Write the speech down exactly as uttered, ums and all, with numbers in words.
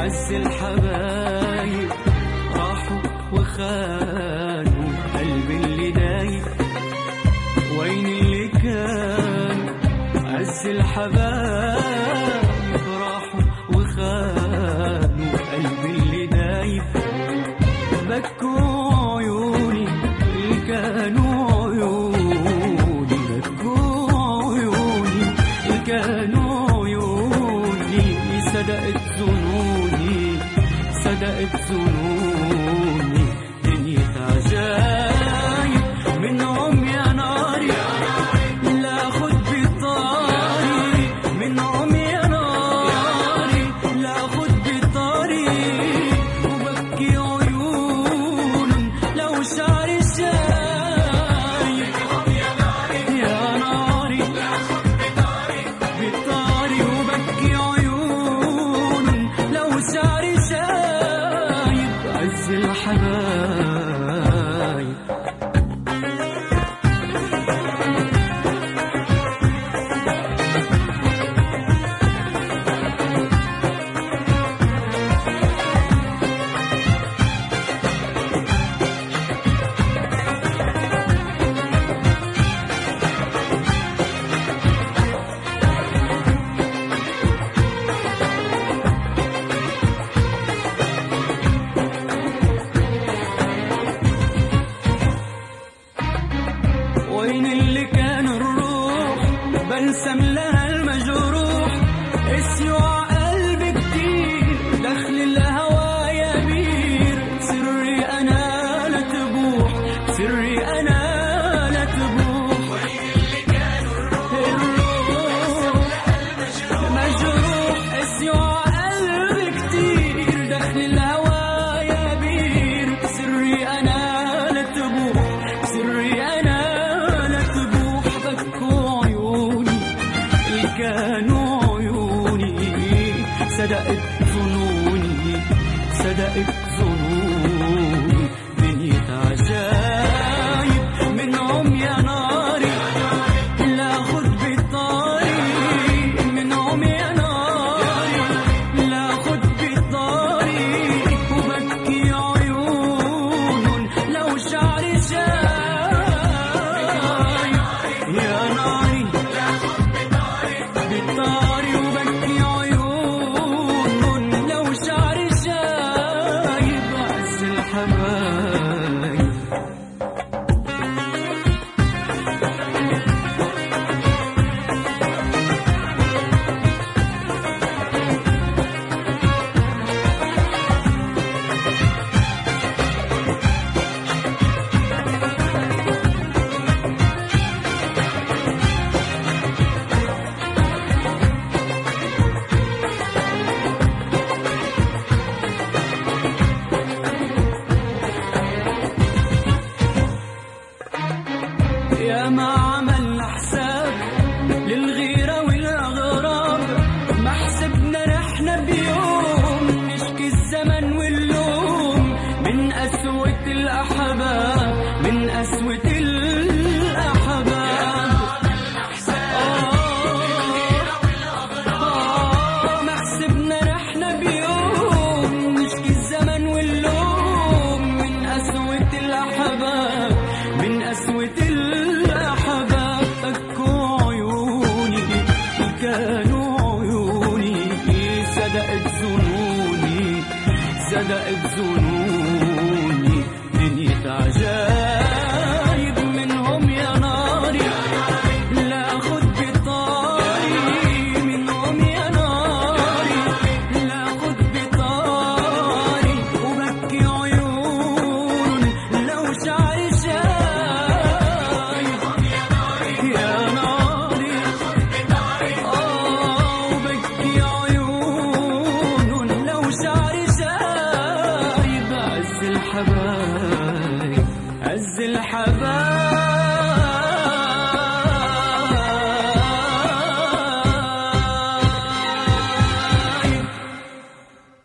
عز الحبايب راحوا وخانوا قلبي اللي دايب. وين اللي كان عز الحبايب راحوا وخانوا قلبي اللي دايب. بكوا عيوني اللي كانوا عيوني، بكوا عيوني اللي كانوا عيوني. صدقت ظنوني صدقت ظنوني دنيا عجايب منهم يا ناري. لا خد بطاري منهم يا ناري، لا خد بطاري. وبكي عيون لو شعري شايب يا ناري، لا خد بطاري بطاري. وبكي عيون لو شعري شايب عز الحبايب. وين اللي كان الروح بلسم لها المجروح. اسيوع قلبي كتير دخل الهوى يبير. سري انا لا تبوح سري انا لا تبوح. وين اللي كان الروح مجروح. اسيوع قلبي كتير دخل الهوى يبير. سري انا لا تبوح سري انا كانوا عيوني. صدقت ظنوني صدقت ظنوني دنيا عجايب منهم يا ناري. لا خد بطاري منهم يا ناري، لا خد بطاري. وبكي عيون لو شعري شايب يا ناري، بطاري. وبكي عيون لو شعري شايب عز الحبايب. يا ما عملنا حساب للغيرة والأغراب. ما حسبنا نحن بيوم نشكي الزمن واللوم من قسوة الأحباب من قسوة الأحباب. آه ما حسبنا نحن بيوم نشكي الزمن واللوم من قسوة الأحباب من قسوة الأحباب. بكوا عيوني كانوا عيوني. صدقت ظنوني صدقت ظنوني دنيا عجايب منهم يا ناري. لا خد بطاري منهم يا ناري، لا خد بطاري. وبكي عيون لو شعري شايب يا ناري. آه وبكي عيون لو شعري شايب عز الحبايب عز الحبايب.